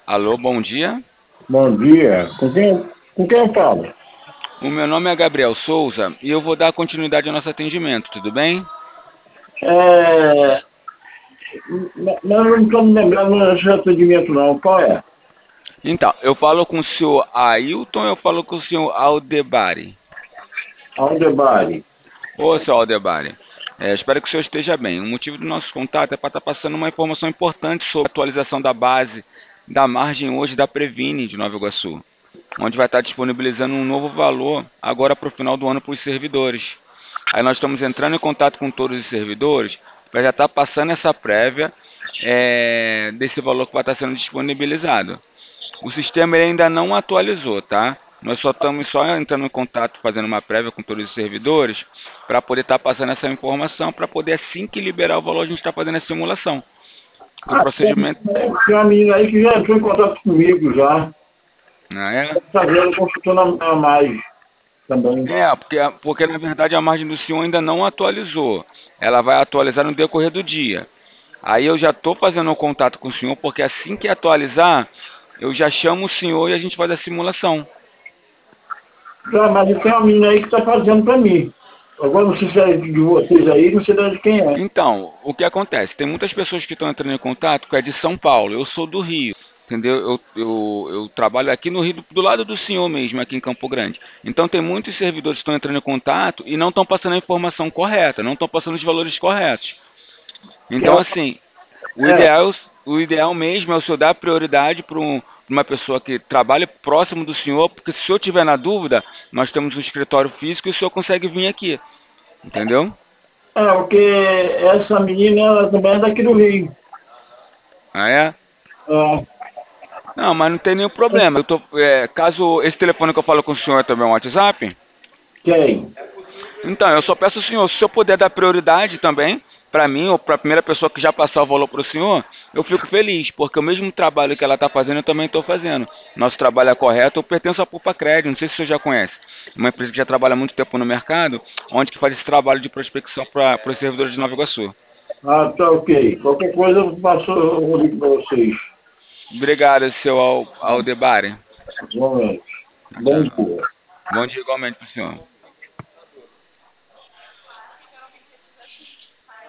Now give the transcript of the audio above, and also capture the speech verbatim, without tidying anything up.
Alô, bom dia. Bom dia. Com quem, com quem eu falo? O meu nome é Gabriel Souza e eu vou dar continuidade ao nosso atendimento, tudo bem? É, n- nós não estamos lembrando desse atendimento, não. Qual é? Então, eu falo com o senhor Ailton, eu falo com o senhor Aldebari. Aldebari. Ô, senhor Aldebari, é, espero que o senhor esteja bem. O motivo do nosso contato é para estar passando uma informação importante sobre a atualização da base da margem hoje da Previne de Nova Iguaçu, onde vai estar disponibilizando um novo valor agora para o final do ano para os servidores. Aí nós estamos entrando em contato com todos os servidores para já estar passando essa prévia é, desse valor que vai estar sendo disponibilizado. O sistema ele ainda não atualizou, tá? Nós só estamos só entrando em contato, fazendo uma prévia com todos os servidores, para poder estar passando essa informação, para poder assim que liberar o valor a gente está fazendo a simulação. O Ah, tem, procedimento, tem uma menina aí que já entrou em contato comigo já. né? Está fazendo consultando a mais também. É, porque, porque na verdade a margem do senhor ainda não atualizou. Ela vai atualizar no decorrer do dia. Aí eu já estou fazendo o contato com o senhor, porque assim que atualizar, eu já chamo o senhor e a gente faz a simulação. Já, mas tem uma menina aí que está fazendo para mim. Agora não sei se é de vocês aí, não sei de quem é. Então, o que acontece? Tem muitas pessoas que estão entrando em contato que é de São Paulo. Eu sou do Rio, entendeu? Eu, eu, eu trabalho aqui no Rio, do, do lado do senhor mesmo, aqui em Campo Grande. Então, tem muitos servidores que estão entrando em contato e não estão passando a informação correta, não estão passando os valores corretos. Que Então, ela, assim, o é, ideal, o ideal mesmo é o senhor dar prioridade para um, pra uma pessoa que trabalhe próximo do senhor, porque se o senhor tiver na dúvida, nós temos um escritório físico e o senhor consegue vir aqui, entendeu? é, porque essa menina ela também é daqui do Rio. Ah, é? É, Não, mas não tem nenhum problema. Eu tô, é, caso esse telefone que eu falo com o senhor é também um WhatsApp, quem? então eu só peço ao senhor, se o senhor puder dar prioridade também para mim ou para a primeira pessoa que já passar o valor para o senhor, eu fico feliz, porque o mesmo trabalho que ela está fazendo eu também estou fazendo. Nosso trabalho é correto, eu pertenço à Pupa Crédito, não sei se o senhor já conhece. Uma empresa que já trabalha há muito tempo no mercado, onde que faz esse trabalho de prospecção para os servidores de Nova Iguaçu. Ah, tá ok. Qualquer coisa eu passo o link para vocês. Obrigado, seu Al- Aldebari. Igualmente. Bom dia. Bom dia igualmente para o senhor.